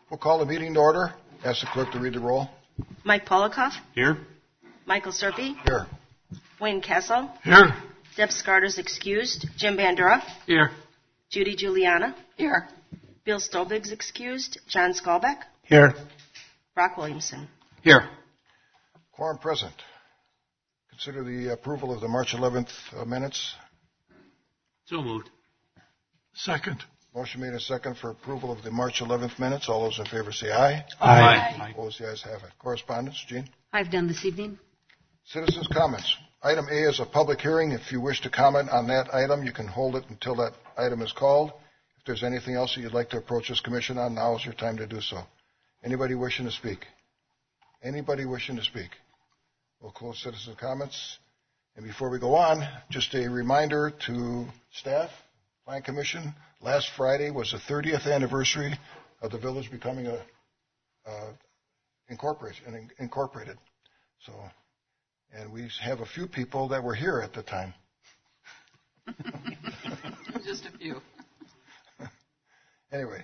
We'll call the meeting to order. Ask the clerk to read the roll. Mike Polikoff. Here. Michael Serpy. Here. Wayne Kessel. Here. Deb Scarter's excused. Jim Bandura. Here. Judy Juliana. Here. Bill Stobig's excused. John Skalbeck. Here. Brock Williamson. Here. Quorum present. Consider the approval of the March 11th minutes. So moved. Second. Motion made and second for approval of the March 11th minutes. All those in favor say aye. Aye. Opposed, the ayes have it. Correspondence, Jean? I've done this evening. Citizens' comments. Item A is a public hearing. If you wish to comment on that item, you can hold it until that item is called. If there's anything else that you'd like to approach this commission on, now is your time to do so. Anybody wishing to speak? Anybody wishing to speak? We'll close citizens' comments. And before we go on, just a reminder to staff, Plan Commission, last Friday was the 30th anniversary of the village becoming incorporated. So, and we have a few people that were here at the time. Just a few. Anyway,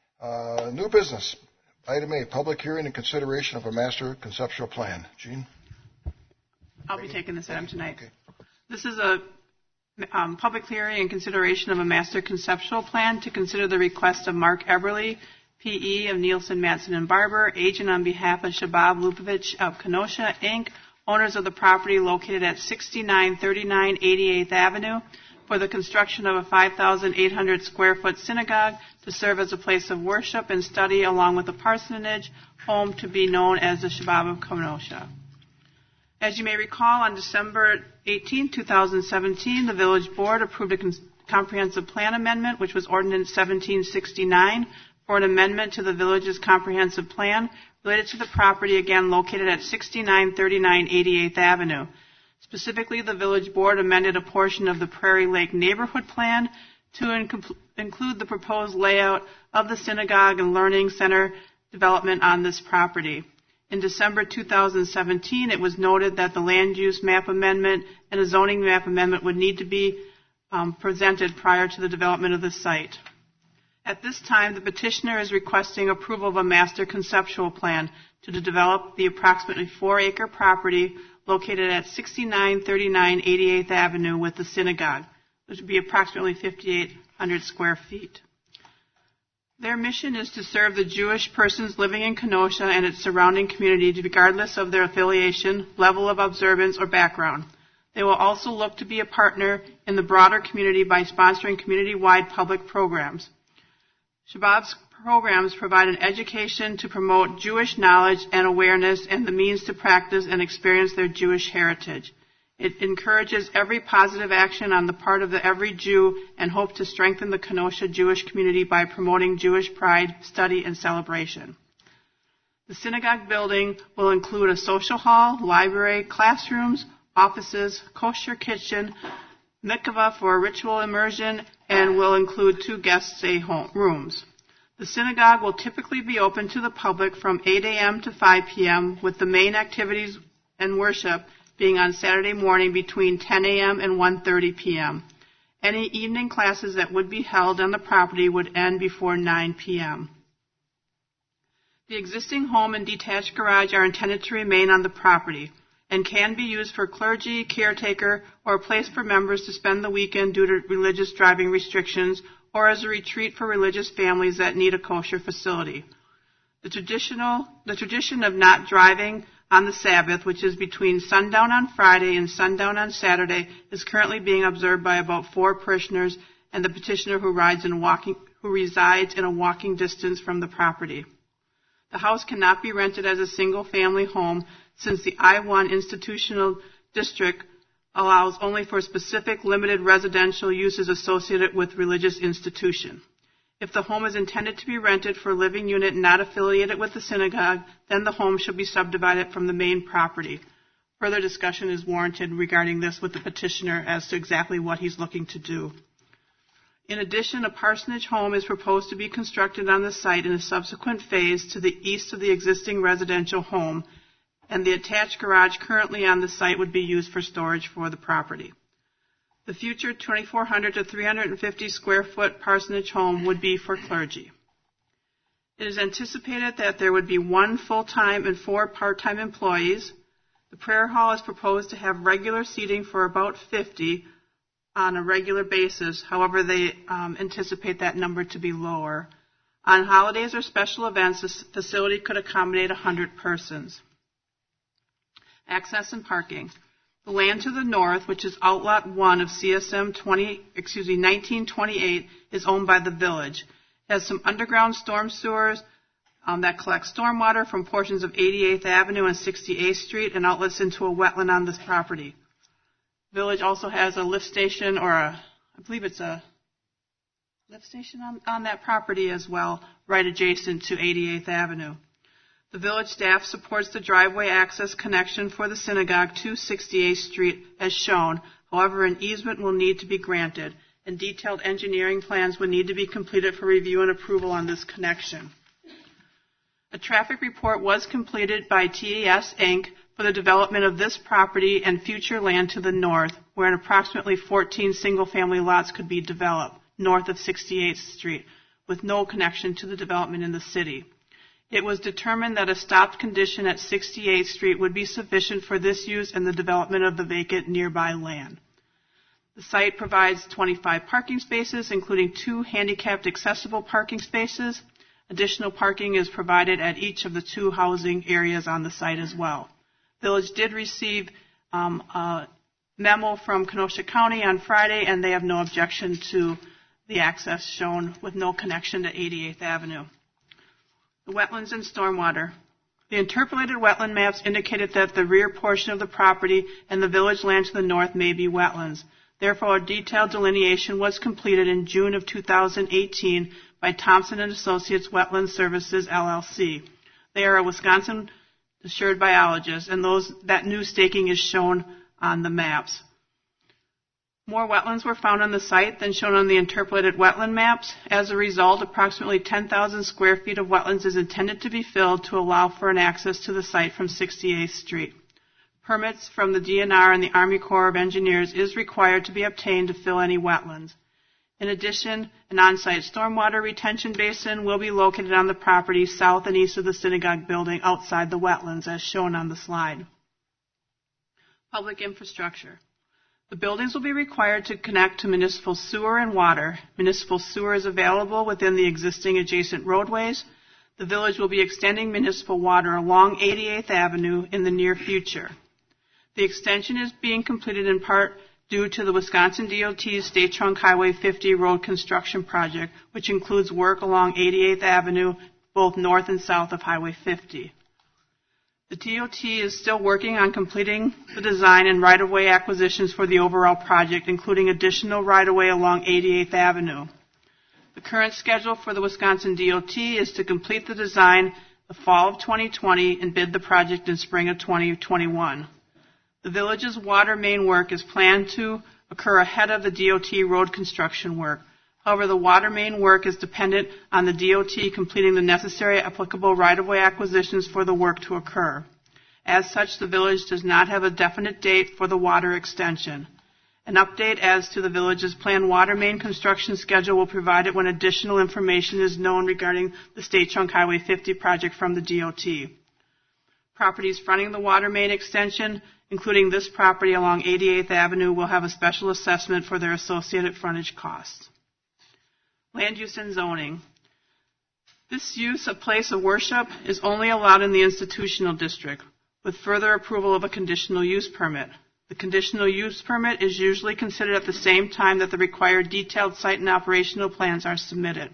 new business. Item A, public hearing and consideration of a master conceptual plan. Jean? I'll be taking this item tonight. Okay. This is a public hearing and consideration of a master conceptual plan to consider the request of Mark Eberly, P.E. of Nielsen, Matson and Barber, agent on behalf of Shabab Lupovich of Kenosha, Inc., owners of the property located at 6939 88th Avenue, for the construction of a 5,800 square foot synagogue to serve as a place of worship and study, along with a parsonage home to be known as the Shabab of Kenosha. As you may recall, on December 18, 2017, the Village Board approved a comprehensive plan amendment, which was Ordinance 1769, for an amendment to the Village's comprehensive plan related to the property, again located at 6939 88th Avenue. Specifically, the Village Board amended a portion of the Prairie Lake Neighborhood Plan to include the proposed layout of the synagogue and learning center development on this property. In December 2017, it was noted that the land use map amendment and a zoning map amendment would need to be presented prior to the development of the site. At this time, the petitioner is requesting approval of a master conceptual plan to develop the approximately 4-acre property located at 6939 88th Avenue with the synagogue, which would be approximately 5,800 square feet. Their mission is to serve the Jewish persons living in Kenosha and its surrounding community, regardless of their affiliation, level of observance, or background. They will also look to be a partner in the broader community by sponsoring community-wide public programs. Shabab's programs provide an education to promote Jewish knowledge and awareness and the means to practice and experience their Jewish heritage. It encourages every positive action on the part of every Jew and hopes to strengthen the Kenosha Jewish community by promoting Jewish pride, study, and celebration. The synagogue building will include a social hall, library, classrooms, offices, kosher kitchen, mikvah for ritual immersion, and will include 2 guest stay rooms. The synagogue will typically be open to the public from 8 a.m. to 5 p.m., with the main activities and worship being on Saturday morning between 10 a.m. and 1:30 p.m. Any evening classes that would be held on the property would end before 9 p.m. The existing home and detached garage are intended to remain on the property and can be used for clergy, caretaker, or a place for members to spend the weekend due to religious driving restrictions, or as a retreat for religious families that need a kosher facility. The tradition of not driving on the Sabbath, which is between sundown on Friday and sundown on Saturday, is currently being observed by about 4 parishioners and the petitioner who resides in a walking distance from the property. The house cannot be rented as a single-family home since the I-1 institutional district allows only for specific limited residential uses associated with religious institution. If the home is intended to be rented for a living unit not affiliated with the synagogue, then the home should be subdivided from the main property. Further discussion is warranted regarding this with the petitioner as to exactly what he's looking to do. In addition, a parsonage home is proposed to be constructed on the site in a subsequent phase to the east of the existing residential home, and the attached garage currently on the site would be used for storage for the property. The future 2,400 to 350 square foot parsonage home would be for clergy. It is anticipated that there would be 1 full-time and 4 part-time employees. The prayer hall is proposed to have regular seating for about 50 on a regular basis. However, they anticipate that number to be lower. On holidays or special events, the facility could accommodate 100 persons. Access and parking. The land to the north, which is Outlot 1 of CSM 1928, is owned by the village. It has some underground storm sewers that collect stormwater from portions of 88th Avenue and 68th Street and outlets into a wetland on this property. The village also has a lift station, or I believe it's a lift station on that property as well, right adjacent to 88th Avenue. The village staff supports the driveway access connection for the synagogue to 68th Street as shown. However, an easement will need to be granted, and detailed engineering plans would need to be completed for review and approval on this connection. A traffic report was completed by TAS Inc. for the development of this property and future land to the north, where approximately 14 single-family lots could be developed north of 68th Street, with no connection to the development in the city. It was determined that a stopped condition at 68th Street would be sufficient for this use and the development of the vacant nearby land. The site provides 25 parking spaces, including 2 handicapped accessible parking spaces. Additional parking is provided at each of the 2 housing areas on the site as well. Village did receive a memo from Kenosha County on Friday, and they have no objection to the access shown with no connection to 88th Avenue. The wetlands and stormwater. The interpolated wetland maps indicated that the rear portion of the property and the village land to the north may be wetlands. Therefore, a detailed delineation was completed in June of 2018 by Thompson & Associates Wetland Services, LLC. They are a Wisconsin-assured biologist, and that new staking is shown on the maps. More wetlands were found on the site than shown on the interpolated wetland maps. As a result, approximately 10,000 square feet of wetlands is intended to be filled to allow for an access to the site from 68th Street. Permits from the DNR and the Army Corps of Engineers is required to be obtained to fill any wetlands. In addition, an on-site stormwater retention basin will be located on the property south and east of the synagogue building outside the wetlands, as shown on the slide. Public infrastructure. The buildings will be required to connect to municipal sewer and water. Municipal sewer is available within the existing adjacent roadways. The village will be extending municipal water along 88th Avenue in the near future. The extension is being completed in part due to the Wisconsin DOT's State Trunk Highway 50 road construction project, which includes work along 88th Avenue, both north and south of Highway 50. The DOT is still working on completing the design and right-of-way acquisitions for the overall project, including additional right-of-way along 88th Avenue. The current schedule for the Wisconsin DOT is to complete the design the fall of 2020 and bid the project in spring of 2021. The village's water main work is planned to occur ahead of the DOT road construction work. However, the water main work is dependent on the DOT completing the necessary applicable right-of-way acquisitions for the work to occur. As such, the village does not have a definite date for the water extension. An update as to the village's planned water main construction schedule will be provided when additional information is known regarding the State Trunk Highway 50 project from the DOT. Properties fronting the water main extension, including this property along 88th Avenue, will have a special assessment for their associated frontage costs. Land use and zoning. This use of place of worship is only allowed in the institutional district, with further approval of a conditional use permit. The conditional use permit is usually considered at the same time that the required detailed site and operational plans are submitted.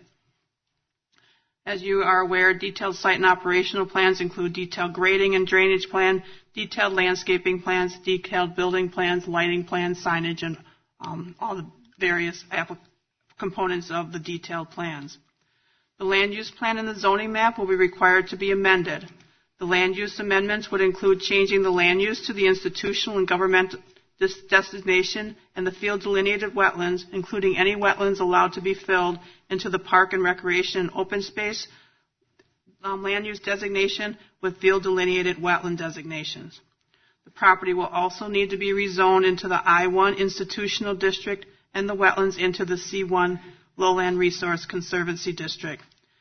As you are aware, detailed site and operational plans include detailed grading and drainage plan, detailed landscaping plans, detailed building plans, lighting plans, signage, and all the various components of the detailed plans. The land use plan and the zoning map will be required to be amended. The land use amendments would include changing the land use to the institutional and governmental designation and the field delineated wetlands, including any wetlands allowed to be filled, into the park and recreation and open space land use designation with field delineated wetland designations. The property will also need to be rezoned into the I-1 institutional district and the wetlands into the C1 Lowland Resource Conservancy District.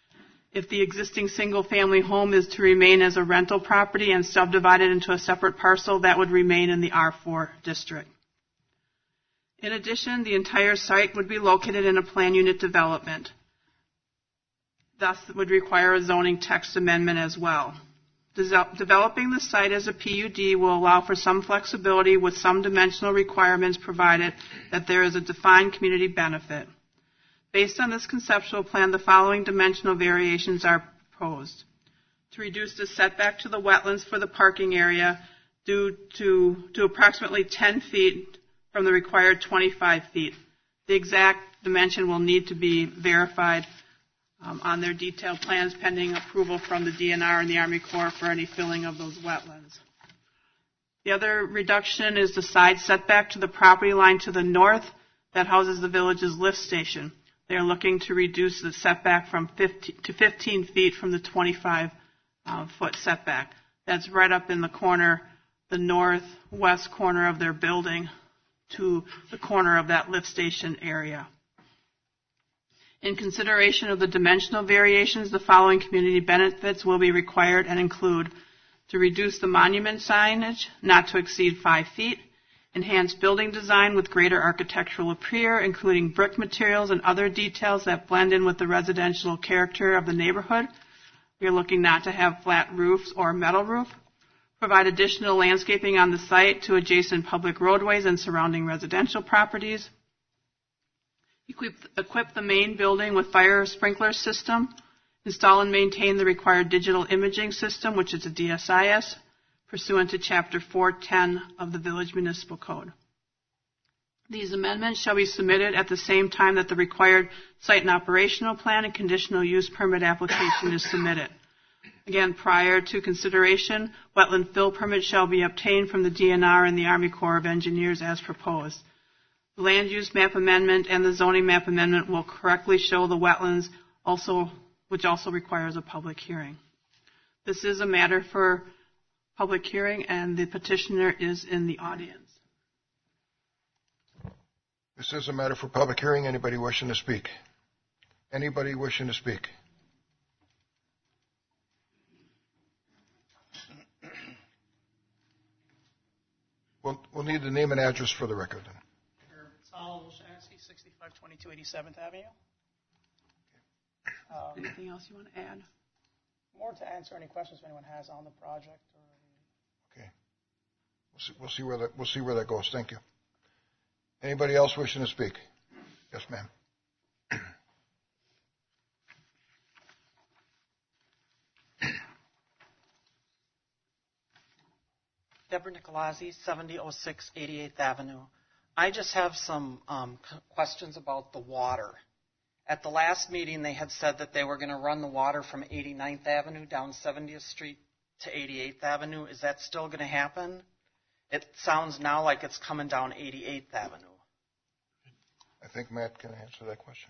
If the existing single-family home is to remain as a rental property and subdivided into a separate parcel, that would remain in the R4 district. In addition, the entire site would be located in a plan unit development. Thus, it would require a zoning text amendment as well. Developing the site as a PUD will allow for some flexibility with some dimensional requirements provided that there is a defined community benefit. Based on this conceptual plan, the following dimensional variations are proposed. To reduce the setback to the wetlands for the parking area due to approximately 10 feet from the required 25 feet. The exact dimension will need to be verified on their detailed plans pending approval from the DNR and the Army Corps for any filling of those wetlands. The other reduction is the side setback to the property line to the north that houses the village's lift station. They are looking to reduce the setback from 15 feet from the 25-foot setback. That's right up in the corner, the northwest corner of their building to the corner of that lift station area. In consideration of the dimensional variations, the following community benefits will be required and include to reduce the monument signage not to exceed 5 feet, enhance building design with greater architectural appeal, including brick materials and other details that blend in with the residential character of the neighborhood. We are looking not to have flat roofs or metal roof. Provide additional landscaping on the site to adjacent public roadways and surrounding residential properties. Equip the main building with fire sprinkler system. Install and maintain the required digital imaging system, which is a DSIS, pursuant to Chapter 410 of the Village Municipal Code. These amendments shall be submitted at the same time that the required site and operational plan and conditional use permit application is submitted. Again, prior to consideration, wetland fill permit shall be obtained from the DNR and the Army Corps of Engineers as proposed. The land use map amendment and the zoning map amendment will correctly show the wetlands, which also requires a public hearing. This is a matter for public hearing, and the petitioner is in the audience. This is a matter for public hearing. Anybody wishing to speak? Anybody wishing to speak? We'll need the name and address for the record then. Sal Wilshansky, 6522 87th Avenue. Anything else you want to add? More to answer any questions anyone has on the project. Okay. We'll see where that goes. Thank you. Anybody else wishing to speak? Yes, ma'am. Deborah Nicolazzi, 7006 88th Avenue. I just have some questions about the water. At the last meeting, they had said that they were going to run the water from 89th Avenue down 70th Street to 88th Avenue. Is that still going to happen? It sounds now like it's coming down 88th Avenue. I think Matt can answer that question.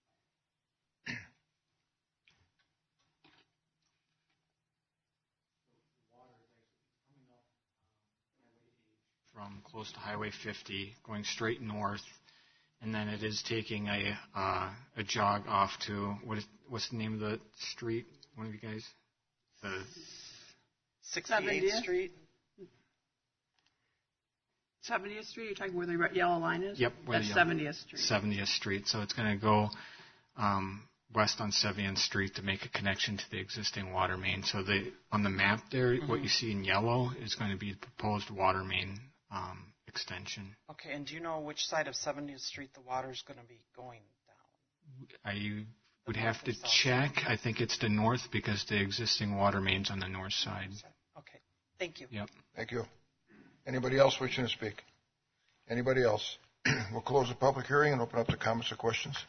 From close to Highway 50, going straight north, and then it is taking a jog off to what's the name of the street? One of you guys? The 68th Street. 70th Street. You're talking where the yellow line is? Yep. That's 70th Street. 70th Street. So it's going to go west on 70th Street to make a connection to the existing water main. So on the map there, what you see in yellow is going to be the proposed water main extension. Okay, and do you know which side of 70th Street the water is going to be going down? I would have to check. I think it's the north because the existing water main's on the north side. Okay, thank you. Yep. Thank you. Anybody else wishing to speak? Anybody else? We'll close the public hearing and open up to comments or questions.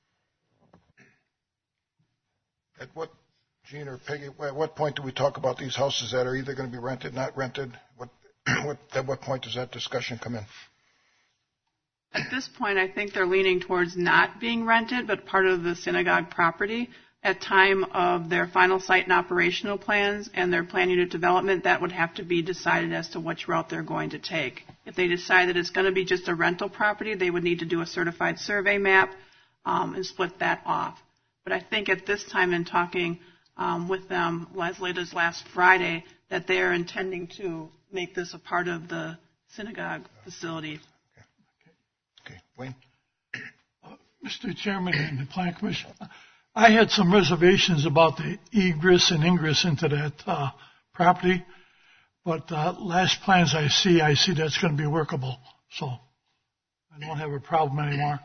At what, Gene or Peggy, at what point do we talk about these houses that are either going to be rented, not rented? At what point does that discussion come in? At this point, I think they're leaning towards not being rented, but part of the synagogue property. At time of their final site and operational plans and their plan unit development, that would have to be decided as to which route they're going to take. If they decide that it's going to be just a rental property, they would need to do a certified survey map and split that off. But I think at this time in talking with them as late as last Friday that they are intending to make this a part of the synagogue facility. Okay. Wayne? Mr. Chairman and the Plan Commission, I had some reservations about the egress and ingress into that property, but last plans I see that's going to be workable, so I don't have a problem anymore.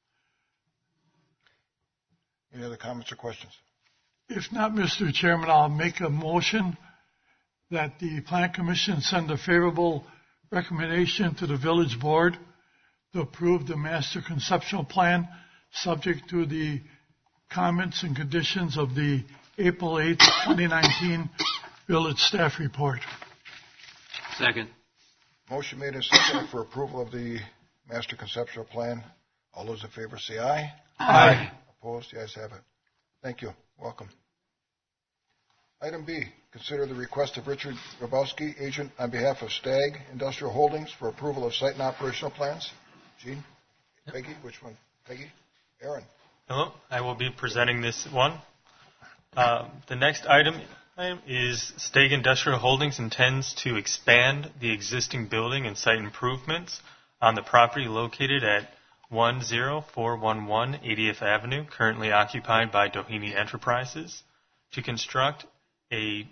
Any other comments or questions? If not, Mr. Chairman, I'll make a motion that the Plan Commission send a favorable recommendation to the village board to approve the master conceptual plan subject to the comments and conditions of the April 8, 2019 village staff report. Second. Motion made and seconded for approval of the master conceptual plan. All those in favor say aye. Aye. Opposed? The ayes have it. Thank you. Welcome. Item B, consider the request of Richard Grabowski, agent on behalf of Stag Industrial Holdings for approval of site and operational plans. Gene? Peggy? Which one? Peggy? Aaron? Hello. I will be presenting this one. The next item is Stag Industrial Holdings intends to expand the existing building and site improvements on the property located at 10411 80th Avenue, currently occupied by Doheny Enterprises, to construct a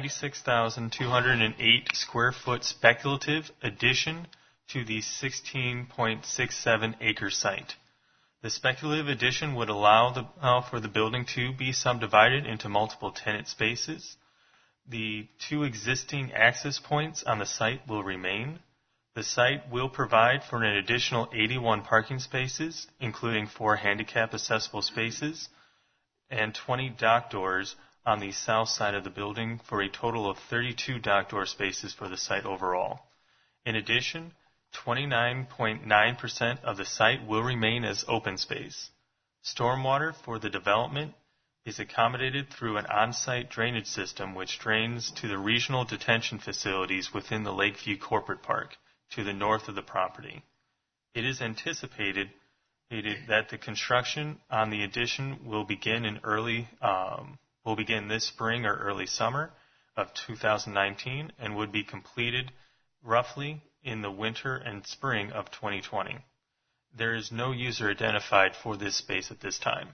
96,208 square foot speculative addition to the 16.67 acre site. The speculative addition would allow for the building to be subdivided into multiple tenant spaces. The two existing access points on the site will remain. The site will provide for an additional 81 parking spaces, including 4 handicap accessible spaces, and 20 dock doors on the south side of the building for a total of 32 dock door spaces for the site overall. In addition, 29.9% of the site will remain as open space. Stormwater for the development is accommodated through an on-site drainage system which drains to the regional detention facilities within the Lakeview Corporate Park to the north of the property. It is anticipated that the construction on the addition will begin this spring or early summer of 2019 and would be completed roughly in the winter and spring of 2020. There is no user identified for this space at this time.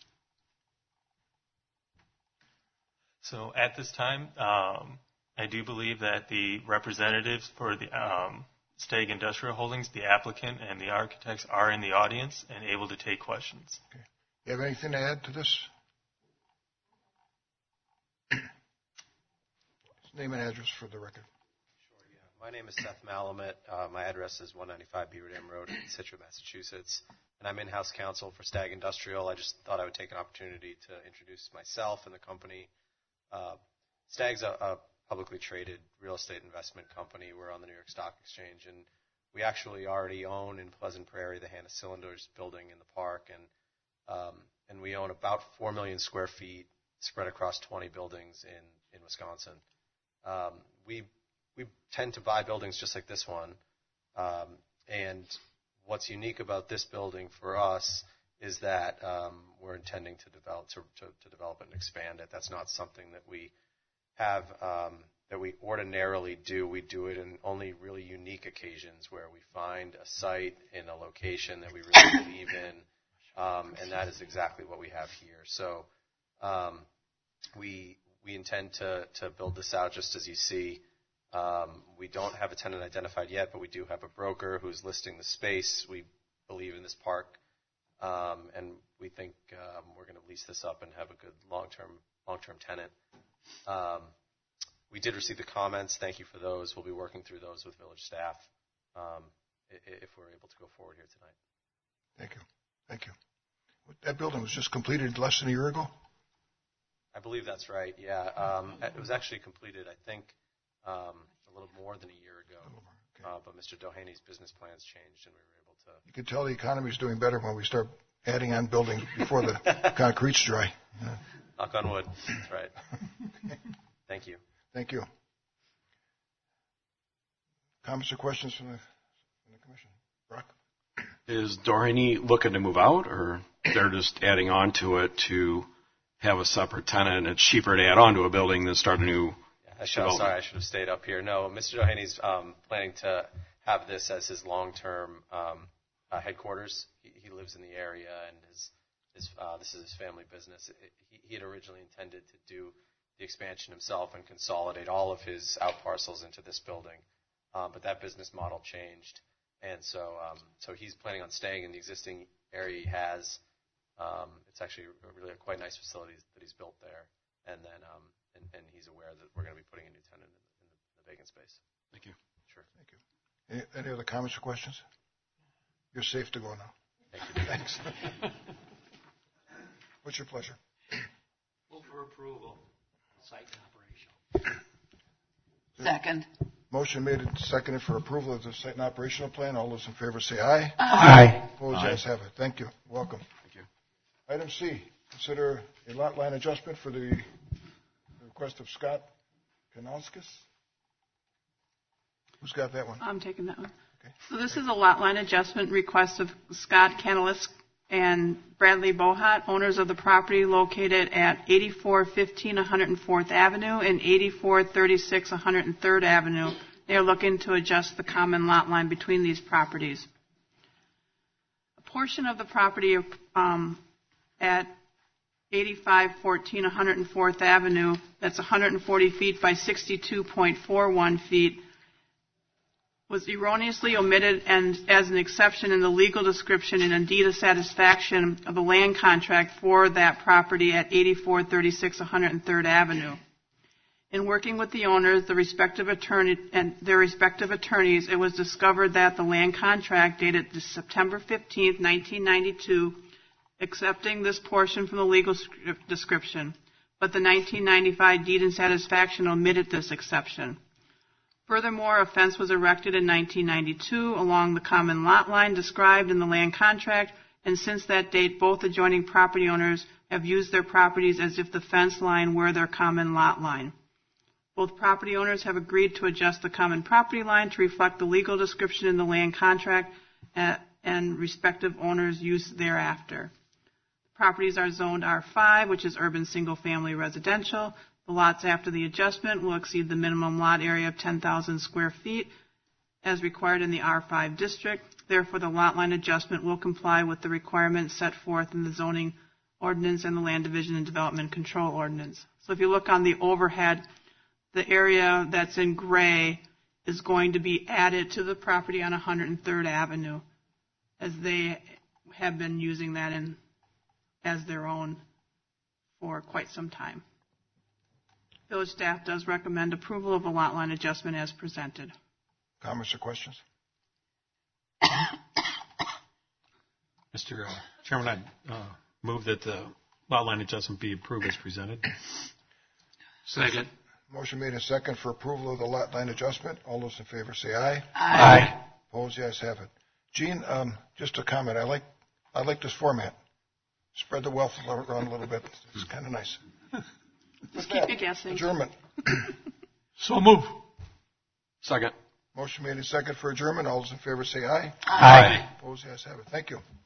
So at this time, I do believe that the representatives for the Stag Industrial Holdings, the applicant, and the architects are in the audience and able to take questions. Okay. You have anything to add to this? Name and address for the record. Sure, yeah. My name is Seth Malamet. My address is 195 Beaver Dam Road in Situate, Massachusetts. And I'm in-house counsel for Stag Industrial. I just thought I would take an opportunity to introduce myself and the company. Stag's a publicly traded real estate investment company. We're on the New York Stock Exchange, and we actually already own in Pleasant Prairie the Hannah Cylinders building in the park, and we own about 4 million square feet spread across 20 buildings in Wisconsin. We tend to buy buildings just like this one, and what's unique about this building for us is that we're intending to develop it and expand it. That's not something that we have that we ordinarily do. We do it in only really unique occasions where we find a site in a location that we really believe in, and that is exactly what we have here. So we intend to build this out just as you see. We don't have a tenant identified yet, but we do have a broker who's listing the space. We believe in this park, and we think we're going to lease this up and have a good long-term tenant. We did receive the comments. Thank you for those. We'll be working through those with village staff if we're able to go forward here tonight. Thank you. That building was just completed less than a year ago? I believe that's right, yeah. It was actually completed, I think, a little more than a year ago. Okay. But Mr. Doheny's business plans changed, and we were able to... You can tell the economy's doing better when we start adding on building before the concrete's dry. Yeah. Knock on wood. That's right. Thank you. Thank you. Comments or questions from the commission? Brock? Is Doheny looking to move out, or? they're just adding on to it to have a separate tenant, and it's cheaper to add on to a building than start a new development. Sorry, I should have stayed up here. No, Mr. Dohany's planning to have this as his long-term headquarters. He lives in the area, and this is his family business. He had originally intended to do the expansion himself and consolidate all of his out parcels into this building, but that business model changed, and so he's planning on staying in the existing area he has. It's actually really a quite nice facility that he's built there, and then and he's aware that we're going to be putting a new tenant in the vacant space. Thank you. Sure. Thank you. Any other comments or questions? You're safe to go now. Thank you. Thanks. What's your pleasure? Move for approval. Site and operational. Second. Motion made and seconded for approval of the site and operational plan. All those in favor say aye. Aye. Opposed, Aye. ayes have it. Thank you. Welcome. Thank you. Item C, consider a lot line adjustment for the request of Scott Kanalskis. Who's got that one? I'm taking that one. Okay. So this is a lot line adjustment request of Scott Canalis and Bradley Bohat, owners of the property located at 8415 104th Avenue and 8436 103rd Avenue. They are looking to adjust the common lot line between these properties. A portion of the property at 8514 104th Avenue, that's 140 feet by 62.41 feet, was erroneously omitted and as an exception in the legal description and in deed of satisfaction of the land contract for that property at 8436 103rd Avenue. In working with the owners, their respective attorneys, it was discovered that the land contract dated September 15, 1992, accepting this portion from the legal description, but the 1995 deed in satisfaction omitted this exception. Furthermore, a fence was erected in 1992 along the common lot line described in the land contract, and since that date, both adjoining property owners have used their properties as if the fence line were their common lot line. Both property owners have agreed to adjust the common property line to reflect the legal description in the land contract and respective owners' use thereafter. Properties are zoned R5, which is urban single-family residential. The lots after the adjustment will exceed the minimum lot area of 10,000 square feet as required in the R5 district. Therefore, the lot line adjustment will comply with the requirements set forth in the zoning ordinance and the land division and development control ordinance. So if you look on the overhead, the area that's in gray is going to be added to the property on 103rd Avenue, as they have been using that as their own for quite some time. Village staff does recommend approval of a lot line adjustment as presented. Comments or questions? Mr. Chairman, I move that the lot line adjustment be approved as presented. Second. Motion made and second for approval of the lot line adjustment. All those in favor say aye. Aye. Opposed, yes, have it. Gene, just a comment. I like this format. Spread the wealth around a little bit. It's kind of nice. Just keep you guessing. Adjournment. So move. Second. Motion made and second for adjournment. All those in favor say aye. Aye. Opposed, yes, have it. Thank you.